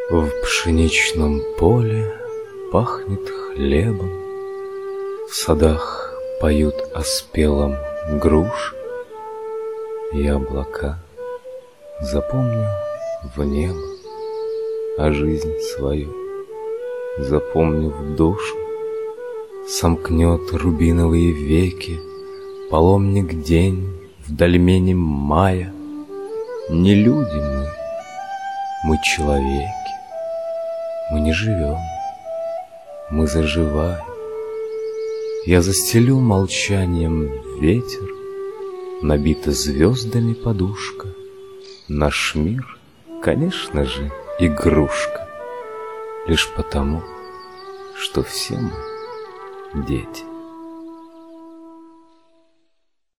В пшеничном поле пахнет хлебом, в садах поют о спелом груш. Я облака запомню в небо, а жизнь свою запомню в душу. Сомкнет рубиновые веки паломник день в дольмене мая. Не люди мы человеки, мы не живем, мы заживаем. Я застелю молчанием ветер, набита звездами подушка. Наш мир, конечно же, игрушка, лишь потому, что все мы дети.